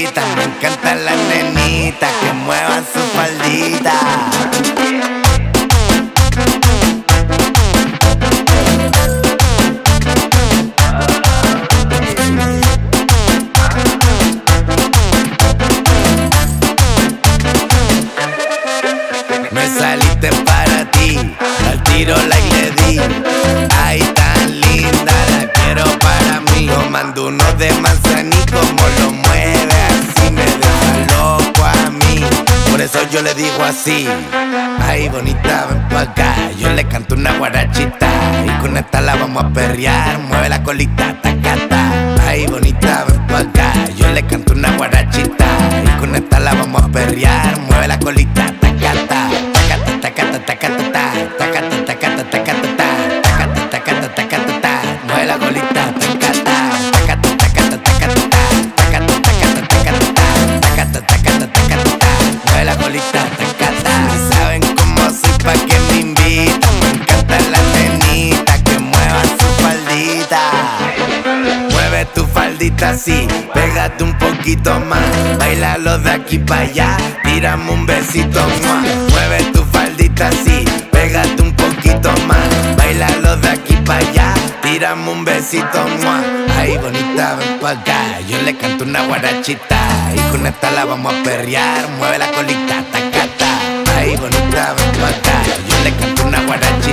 faldita. Me encantan las nenitas que muevan su faldita. Me saliste para ti, al tiro like le di. Ay, tan linda, la quiero para mí. Tomando uno de manzaní, como lo mueve así, me deja loco a mí. Por eso yo le digo así: ay, bonita, ven pa' acá. Yo le canto una guarachita y con esta la vamos a perrear. Mueve la colita, tacata. Ay, bonita, ven pa' acá. Yo le canto una guarachita y con esta la vamos a perrear. Mueve la colita, tacata. Tacata, tacata, tacata, tacata, tacata, tacata, tacata, tacata, mueve la colita, tacata, tacata, tacata, tacata, tacata, tacata, tacata, tacata, tacata, mueve la colita, tacata. Saben cómo soy pa' que me invitan. Me encantan las nenitas que muevan su faldita. Mueve tu faldita así, pégate un poquito más. Bailalo de aquí para allá, tírame un besito más. Mueve tu faldita así, pégate un poquito más. Bailalo de aquí para allá, tírame un besito más. Ay, bonita, ven pa' acá. Yo le canto una guarachita y con esta la vamos a perrear. Mueve la colita, tacata. Ay, bonita, ven pa' acá. Yo le canto una guarachita